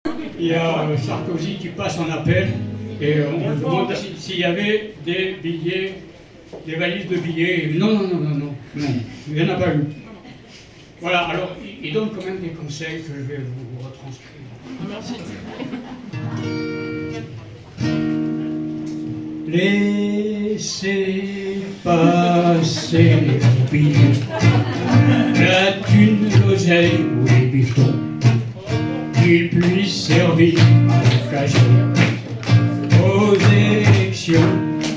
Il y a Sarkozy qui passe en appel et on lui demande s'il y avait des billets, des valises de billets. Non, il n'y en a pas eu. Voilà, alors il donne quand même des conseils que je vais vous retranscrire. Merci. Laissez passer les billets, la thune, l'oseille ou les bifetons, qu'ils puissent servir à l'occasion aux élections.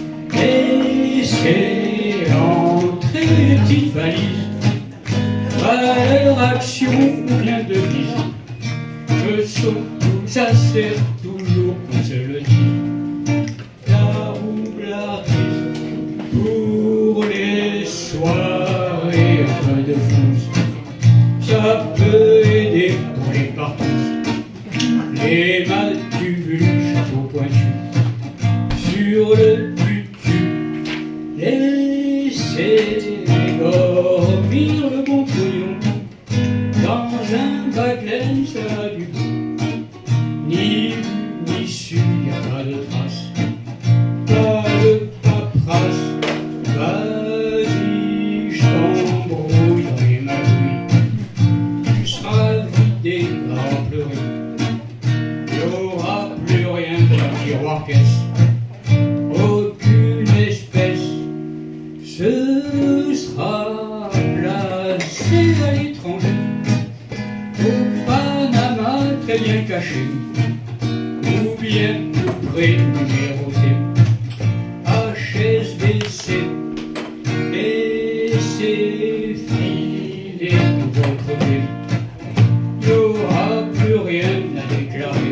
Laissez entrer les petites valises, valeurs, actions ou bien devises, que sont tous assez toujours qu'on se le dit. Pour les soirées un peu de frousse, ça peut aider pour les partous. Les mal vus, chapeau pointu, sur le tutu, laissez dormir le bon couillon. Dans un baglen, ça a du goût. Ni vu, ni su, y a pas de trace. Pas de paperasse. Vas-y, je t'embrouille dans les magouilles. Tu seras vidé, à en pleurer. Il n'y aura plus rien dans la tiroir caisse. Aucune espèce. Ce sera placé à l'étranger. Au Panama, très bien caché. Ou bien tout près numéroté. HSBC. Laissez filer tout votre vie. Il n'y aura plus rien à déclarer.